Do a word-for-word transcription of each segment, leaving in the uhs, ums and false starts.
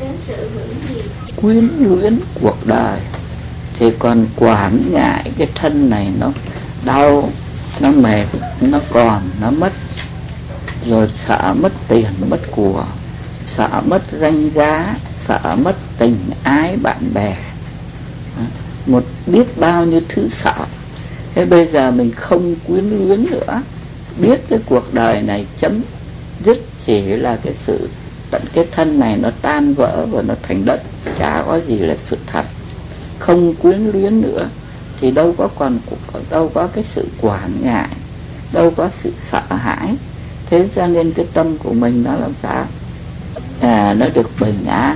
đến sự hữu diệt. Quyến luyến cuộc đời thì còn quản ngại cái thân này nó đau, nó mệt, nó còn, nó mất, rồi sợ mất tiền, mất của, sợ mất danh giá, sợ mất tình ái bạn bè, một biết bao nhiêu thứ sợ. Thế bây giờ mình không quyến luyến nữa, biết cái cuộc đời này chấm dứt chỉ là cái sự tận cái thân này nó tan vỡ và nó thành đất, chả có gì là sự thật. Không quyến luyến nữa thì đâu có còn đâu có cái sự quản ngại, đâu có sự sợ hãi. Thế cho nên cái tâm của mình nó làm sao à, nó được bình an.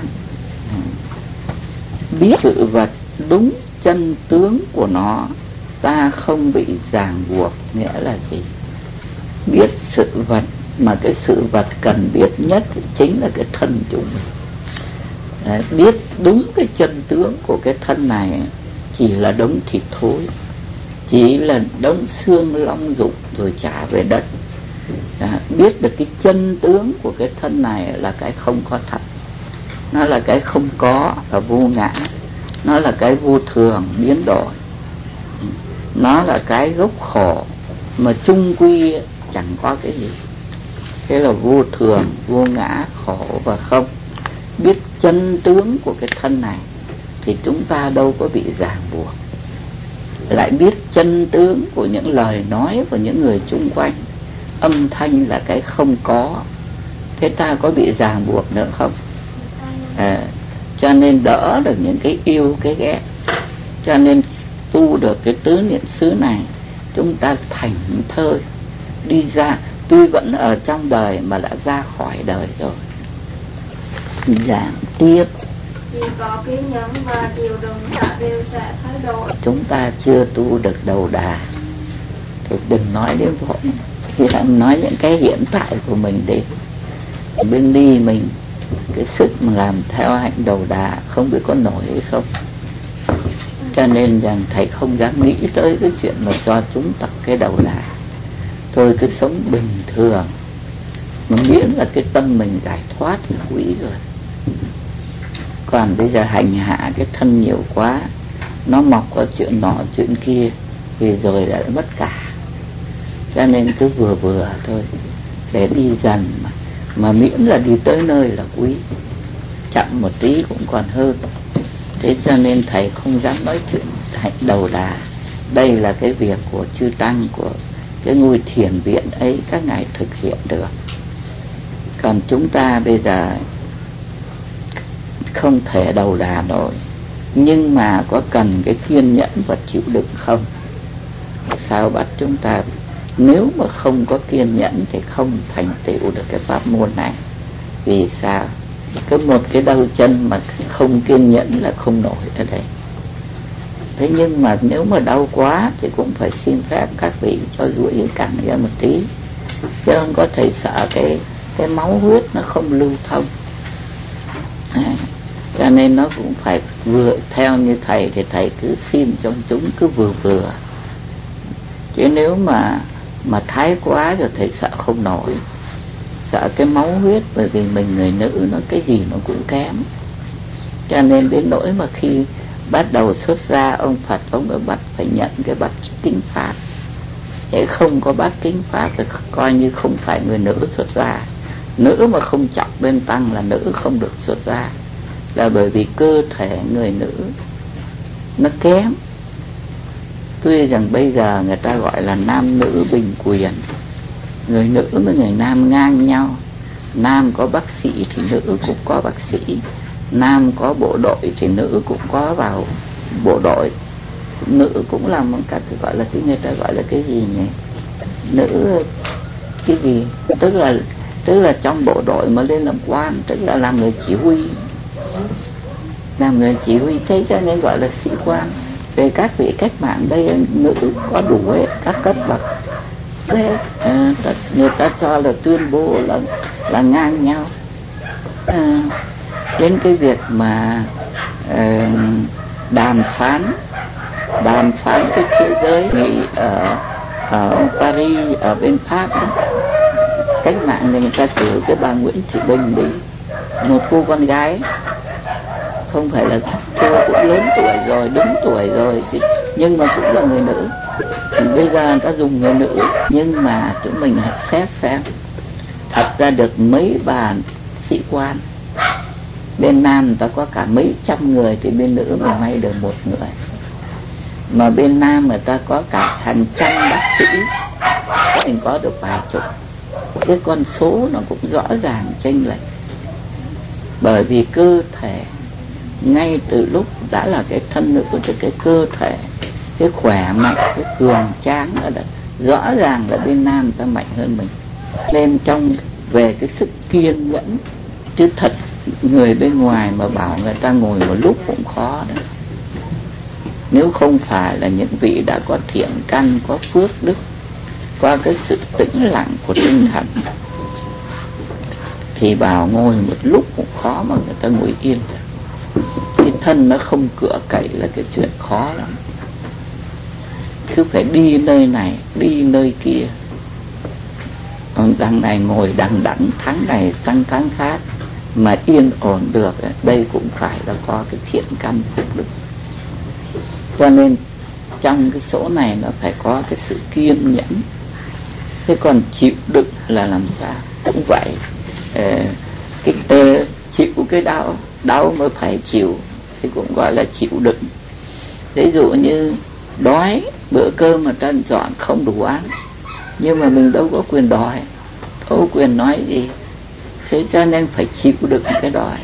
Biết sự vật đúng chân tướng của nó, ta không bị ràng buộc. Nghĩa là gì? Biết sự vật, mà cái sự vật cần biết nhất chính là cái thân chúng mình. Đấy, biết đúng cái chân tướng của cái thân này chỉ là đống thịt thối, chỉ là đống xương long dục rồi trả về đất. Đó, biết được cái chân tướng của cái thân này là cái không có thật, nó là cái không có và vô ngã, nó là cái vô thường biến đổi, nó là cái gốc khổ mà chung quy chẳng có cái gì. Thế là vô thường, vô ngã, khổ và không. Biết chân tướng của cái thân này thì chúng ta đâu có bị ràng buộc. Lại biết chân tướng của những lời nói của những người chung quanh, âm thanh là cái không có, thế ta có bị ràng buộc nữa không? À, cho nên đỡ được những cái yêu cái ghét. Cho nên tu được cái tứ niệm xứ này, chúng ta thành thơi đi ra, tuy vẫn ở trong đời mà đã ra khỏi đời rồi. Giảng tiếp. Chỉ có kiên nhẫn và điều đúng cả đều sẽ thay đổi. Chúng ta chưa tu được đầu đà thì đừng nói đến vội, thì hãy nói những cái hiện tại của mình đi. Bên đi mình cái sức mà làm theo hạnh đầu đà không biết có nổi hay không. Cho nên rằng thầy không dám nghĩ tới cái chuyện mà cho chúng tập cái đầu đà. Tôi cứ sống bình thường, mà miễn là cái tâm mình giải thoát thì quỷ rồi. Còn bây giờ hành hạ cái thân nhiều quá, nó mọc ở chuyện nọ chuyện kia thì rồi đã mất cả. Cho nên cứ vừa vừa thôi, để đi dần mà, mà miễn là đi tới nơi là quý. Chậm một tí cũng còn hơn. Thế cho nên thầy không dám nói chuyện hạnh đầu đà. Đây là cái việc của chư tăng, của cái ngôi thiền viện ấy, các ngài thực hiện được. Còn chúng ta bây giờ không thể đầu đà nổi, nhưng mà có cần cái kiên nhẫn và chịu đựng không? Sao bắt chúng ta, nếu mà không có kiên nhẫn thì không thành tựu được cái pháp môn này. Vì sao? Có một cái đau chân mà không kiên nhẫn là không nổi ở đây. Thế nhưng mà nếu mà đau quá thì cũng phải xin phép các vị cho duỗi cẳng ra một tí, chứ không có thể sợ cái cái máu huyết nó không lưu thông. À, cho nên nó cũng phải vừa theo như thầy thì thầy cứ xin cho chúng cứ vừa vừa. Chứ nếu mà mà thái quá rồi thầy sợ không nổi, sợ cái máu huyết, bởi vì mình người nữ nó cái gì nó cũng kém. Cho nên đến nỗi mà khi bắt đầu xuất gia, ông Phật ông đã bắt phải nhận cái bát kính pháp. Thế không có bát kính pháp thì coi như không phải người nữ xuất gia. Nữ mà không chọc bên tăng là nữ không được xuất gia, là bởi vì cơ thể người nữ nó kém. Tuy rằng bây giờ người ta gọi là nam nữ bình quyền, người nữ với người nam ngang nhau. Nam có bác sĩ thì nữ cũng có bác sĩ, nam có bộ đội thì nữ cũng có vào bộ đội. Nữ cũng là một cách gọi là cái người ta gọi là cái gì nhỉ? Nữ cái gì? Tức là tức là trong bộ đội mà lên làm quan, tức là làm người chỉ huy, làm người chỉ huy. Thế cho nên gọi là sĩ quan. Về các vị cách mạng đây, nữ có đủ ấy, các cấp bậc. Thế à, người ta cho là tuyên bố là là ngang nhau. À, đến cái việc mà à, đàm phán đàm phán cái thế giới nghị ở ở Paris, ở bên Pháp đó, cách mạng này người ta cử cái bà Nguyễn Thị Bình đi, một cô con gái không phải là cô cũng lớn tuổi rồi, đúng tuổi rồi, nhưng mà cũng là người nữ. Bây giờ người ta dùng người nữ, nhưng mà chúng mình hãy xét xem, thật ra được mấy bà sĩ quan, bên nam người ta có cả mấy trăm người thì bên nữ mình may được một người, mà bên nam người ta có cả hàng trăm bác sĩ, mình có được vài chục. Cái con số nó cũng rõ ràng chênh lệch, bởi vì cơ thể ngay từ lúc đã là cái thân nữ thì cái cơ thể, cái khỏe mạnh, cái cường tráng ở đây rõ ràng là bên nam người ta mạnh hơn mình. Nên trong về cái sức kiên nhẫn, chứ thật người bên ngoài mà bảo người ta ngồi một lúc cũng khó đấy. Nếu không phải là những vị đã có thiện căn, có phước đức, qua cái sự tĩnh lặng của tinh thần, thì bảo ngồi một lúc cũng khó mà người ta ngồi yên. Cái thân nó không cựa cậy là cái chuyện khó lắm. Cứ phải đi nơi này, đi nơi kia, đằng này ngồi đằng đẵng, tháng này tăng tháng khác, mà yên ổn được, đây cũng phải là có cái thiện căn phúc đức. Cho nên trong cái số này nó phải có cái sự kiên nhẫn. Thế còn chịu đựng là làm sao? Cũng vậy. Ờ, cái, ờ, chịu cái đau, đau mới phải chịu, thì cũng gọi là chịu đựng. Ví dụ như đói, bữa cơm mà ta dọn không đủ ăn, nhưng mà mình đâu có quyền đòi, đâu có quyền nói gì. Thế cho nên phải chịu đựng cái đòi.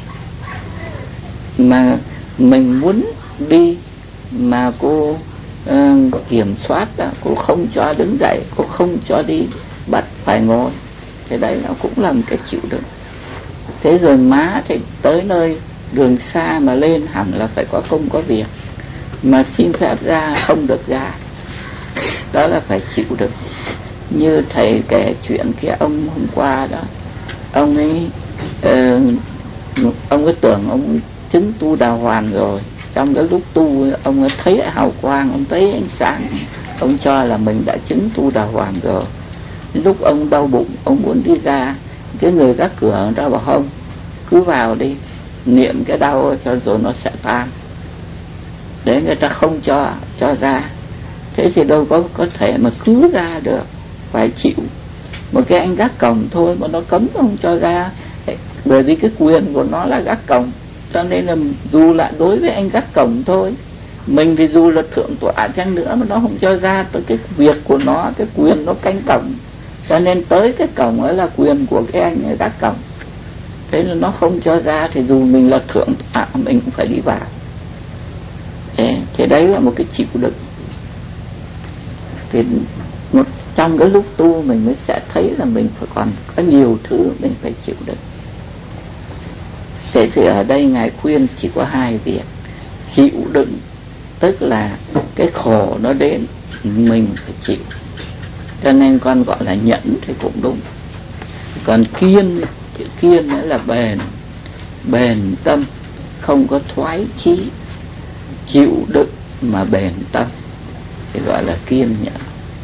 Mà mình muốn đi mà cô uh, kiểm soát đó, cô không cho đứng dậy, cô không cho đi, bắt phải ngồi, thế đấy nó cũng là một cái chịu đựng. Thế rồi má thì tới nơi đường xa mà lên hẳn là phải có công có việc, mà xin phép ra không được ra, đó là phải chịu đựng. Như thầy kể chuyện cái ông hôm qua đó, ông ấy uh, ông ấy tưởng ông chứng tu đà hoàn rồi. Trong cái lúc tu ông ấy thấy hào quang, ông thấy ánh sáng, ông cho là mình đã chứng tu đà hoàn rồi. Lúc ông đau bụng, ông muốn đi ra, cái người gác cửa người ta bảo không, cứ vào đi, niệm cái đau cho rồi nó sẽ tan. Đấy, người ta không cho cho ra. Thế thì đâu có có thể mà cứ ra được, phải chịu. Một cái anh gác cổng thôi mà nó cấm không cho ra, bởi vì cái quyền của nó là gác cổng. Cho nên là dù là đối với anh gác cổng thôi, mình thì dù là thượng tọa chăng nữa mà nó không cho ra, tới cái việc của nó, cái quyền nó canh cổng. Cho nên tới cái cổng ấy là quyền của cái anh gác cổng. Thế nên nó không cho ra thì dù mình là thượng tọa mình cũng phải đi vào. Thế, thế đấy là một cái chịu đựng. Thì một, trong cái lúc tu mình mới sẽ thấy là mình phải còn có nhiều thứ mình phải chịu đựng. Thế thì ở đây Ngài khuyên chỉ có hai việc. Chịu đựng, tức là cái khổ nó đến mình phải chịu, cho nên con gọi là nhẫn thì cũng đúng. Còn kiên, chữ kiên nữa là bền, bền tâm, không có thoái chí, chịu đựng mà bền tâm thì gọi là kiên nhẫn.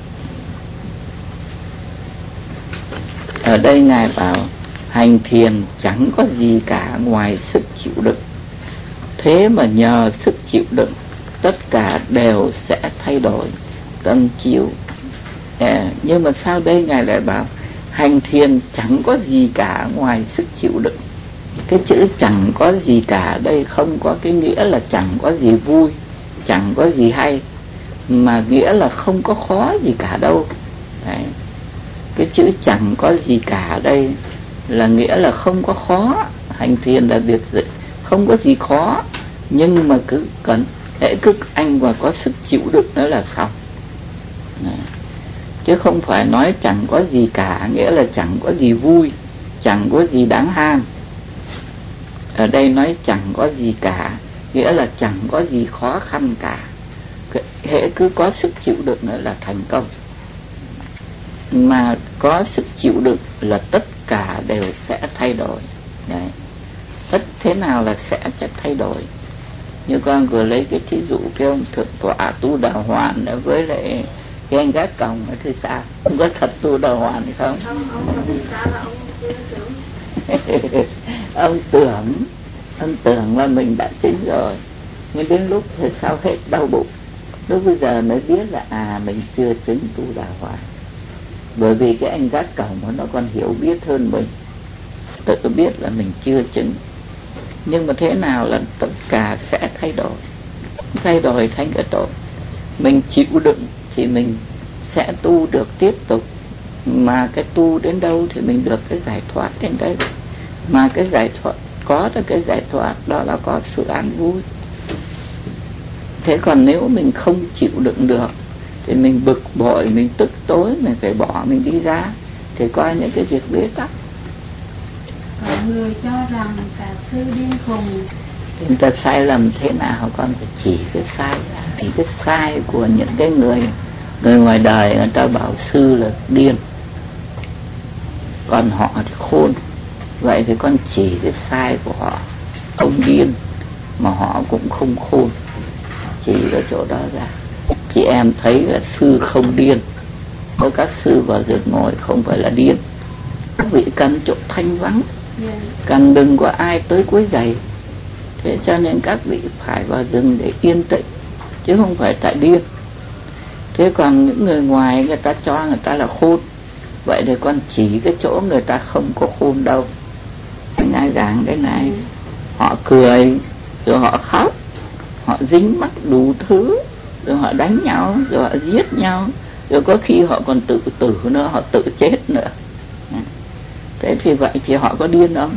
Ở đây Ngài bảo hành thiền chẳng có gì cả ngoài sức chịu đựng. Thế mà nhờ sức chịu đựng, tất cả đều sẽ thay đổi, tâm chiếu. À, nhưng mà sao đây Ngài lại bảo hành thiền chẳng có gì cả ngoài sức chịu đựng? Cái chữ chẳng có gì cả đây không có cái nghĩa là chẳng có gì vui, chẳng có gì hay, mà nghĩa là không có khó gì cả đâu. Đấy. Cái chữ chẳng có gì cả đây là nghĩa là không có khó. Hành thiền là việc gì? Không có gì khó, nhưng mà cứ cần hễ cứ anh mà có sức chịu đựng nữa là xong. Đấy. Chứ không phải nói chẳng có gì cả nghĩa là chẳng có gì vui, chẳng có gì đáng ham. Ở đây nói chẳng có gì cả nghĩa là chẳng có gì khó khăn cả, hễ cứ có sức chịu đựng nữa là thành công. Mà có sức chịu đựng là tất cả đều sẽ thay đổi. Đấy. Tất thế nào là sẽ chắc thay đổi. Như con vừa lấy cái thí dụ cái ông thượng tọa tu đà hoàn với lại cái anh gác cổng thì sao? Không có thật tu đà hoàn hay không? Không, ông là vì sao là ông chưa tưởng. Ông tưởng, Anh tưởng là mình đã chứng rồi, nhưng đến lúc thì sao hết đau bụng. Lúc bây giờ mới biết là à mình chưa chứng tu đà hòa. Bởi vì cái anh gác cổng nó còn hiểu biết hơn mình, tự biết là mình chưa chứng. Nhưng mà thế nào là tất cả sẽ thay đổi, thay đổi thành cái tốt. Mình chịu đựng thì mình sẽ tu được tiếp tục. Mà cái tu đến đâu thì mình được cái giải thoát đến đấy. Mà cái giải thoát, có được cái giải thoát đó là có sự an vui. Thế còn nếu mình không chịu đựng được thì mình bực bội, mình tức tối, mình phải bỏ mình đi ra, thì coi những cái việc bế tắc. Mọi người cho rằng cả sư điên khùng. Người ta sai lầm thế nào con phải chỉ cái sai, thì cái sai của những cái người người ngoài đời người ta bảo sư là điên, còn họ thì khôn. Vậy thì con chỉ cái sai của họ. Ông điên mà họ cũng không khôn, chỉ ở chỗ đó ra. Chị em thấy là sư không điên, nếu các sư vào rừng ngồi không phải là điên. Các vị cần chỗ thanh vắng, cần đừng có ai tới quấy rầy. Thế cho nên các vị phải vào rừng để yên tĩnh, chứ không phải tại điên. Thế còn những người ngoài người ta cho người ta là khôn, vậy thì con chỉ cái chỗ người ta không có khôn đâu. Ngài giảng cái này, họ cười, rồi họ khóc, họ dính mắc đủ thứ, rồi họ đánh nhau, rồi họ giết nhau, rồi có khi họ còn tự tử nữa, họ tự chết nữa. Thế thì vậy thì họ có điên không?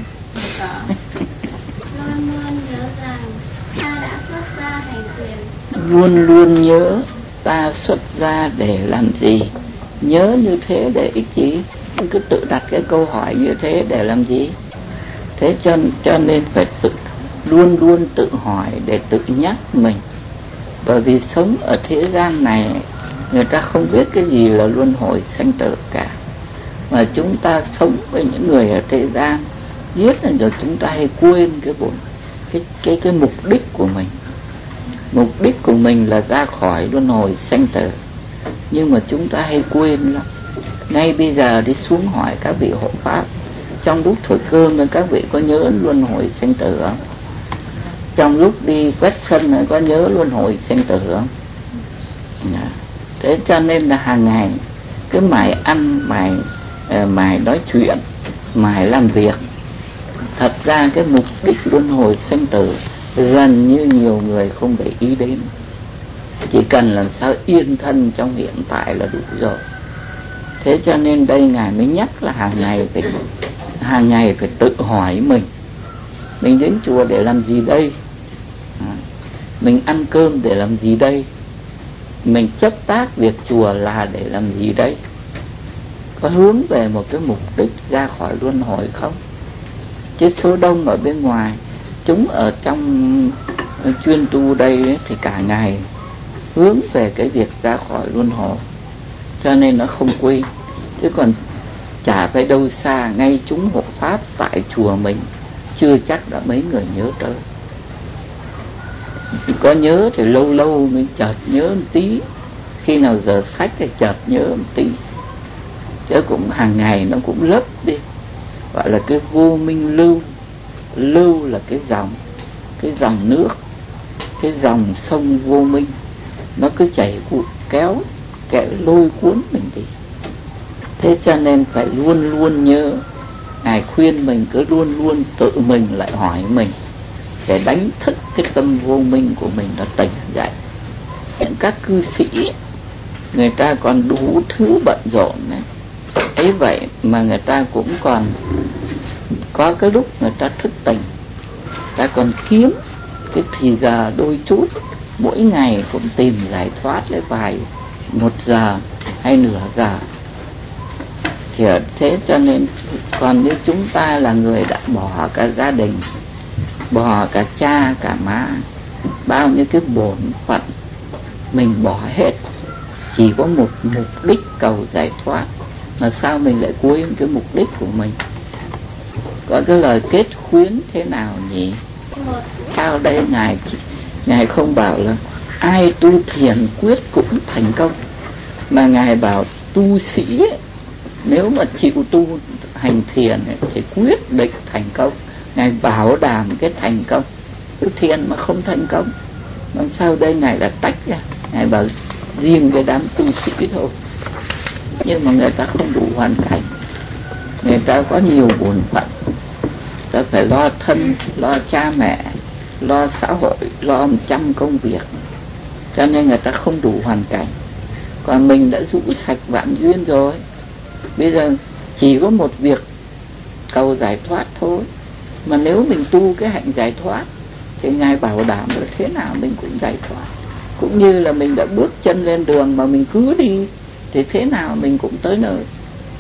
Luôn luôn nhớ rằng ta đã xuất gia hành thiền. Luôn luôn nhớ ta xuất gia để làm gì. Nhớ như thế để ích gì? Cứ tự đặt cái câu hỏi như thế để làm gì? Thế cho, cho nên phải tự luôn luôn tự hỏi để tự nhắc mình. Bởi vì sống ở thế gian này, người ta không biết cái gì là luân hồi sanh tử cả. Mà chúng ta sống với những người ở thế gian, giết rồi chúng ta hay quên cái bổn cái cái cái mục đích của mình. Mục đích của mình là ra khỏi luân hồi sanh tử, nhưng mà chúng ta hay quên lắm. Ngay bây giờ đi xuống hỏi các vị hộ pháp, trong lúc thổi cơm nên các vị có nhớ luân hồi sanh tử không? Trong lúc đi quét sân có nhớ luân hồi sanh tử không? Thế cho nên là hàng ngày cứ mải ăn, mải mải nói chuyện, mải làm việc. Thật ra cái mục đích luân hồi sanh tử gần như nhiều người không để ý đến. Chỉ cần làm sao yên thân trong hiện tại là đủ rồi. Thế cho nên đây Ngài mới nhắc là hàng ngày phải hàng ngày phải tự hỏi mình, mình đến chùa để làm gì đây? Mình ăn cơm để làm gì đây? Mình chấp tác việc chùa là để làm gì đây? Có hướng về một cái mục đích ra khỏi luân hồi không? Chứ số đông ở bên ngoài, chúng ở trong chuyên tu đây ấy, thì cả ngày hướng về cái việc ra khỏi luân hồi, cho nên nó không quên. Thế còn chả phải đâu xa, ngay chúng hộ pháp tại chùa mình chưa chắc đã mấy người nhớ tới. Có nhớ thì lâu lâu mới chợt nhớ một tí, khi nào giờ khách thì chợt nhớ một tí, chứ cũng hàng ngày nó cũng lấp đi. Gọi là cái vô minh lưu. Lưu là cái dòng, cái dòng nước, cái dòng sông vô minh, nó cứ chảy kéo kéo lôi cuốn mình đi. Thế cho nên phải luôn luôn nhớ. Ngài khuyên mình cứ luôn luôn tự mình lại hỏi mình, để đánh thức cái tâm vô minh của mình nó tỉnh dậy. Những các cư sĩ người ta còn đủ thứ bận rộn đấy, ấy vậy mà người ta cũng còn có cái lúc người ta thức tỉnh, ta còn kiếm cái thì giờ đôi chút, mỗi ngày cũng tìm giải thoát lấy vài một giờ hay nửa giờ. Thì thế cho nên còn nếu chúng ta là người đã bỏ cả gia đình, bỏ cả cha cả má, bao nhiêu cái bổn phận mình bỏ hết, chỉ có một mục đích cầu giải thoát, mà sao mình lại quên cái mục đích của mình? Có cái lời kết khuyến thế nào nhỉ? Sao đây Ngài Ngài không bảo là ai tu thiền quyết cũng thành công, mà Ngài bảo tu sĩ ấy, nếu mà chịu tu hành thiền ấy, thì quyết định thành công. Ngài bảo đảm cái thành công. Tu thiền mà không thành công, làm sao đây Ngài là tách ra. Ngài bảo riêng cái đám tu sĩ thôi. Nhưng mà người ta không đủ hoàn cảnh, người ta có nhiều bổn phận, ta phải lo thân, lo cha mẹ, lo xã hội, lo một trăm công việc, cho nên người ta không đủ hoàn cảnh. Còn mình đã rũ sạch vạn duyên rồi, bây giờ chỉ có một việc cầu giải thoát thôi. Mà nếu mình tu cái hạnh giải thoát thì Ngài bảo đảm là thế nào mình cũng giải thoát. Cũng như là mình đã bước chân lên đường mà mình cứ đi thì thế nào mình cũng tới nơi.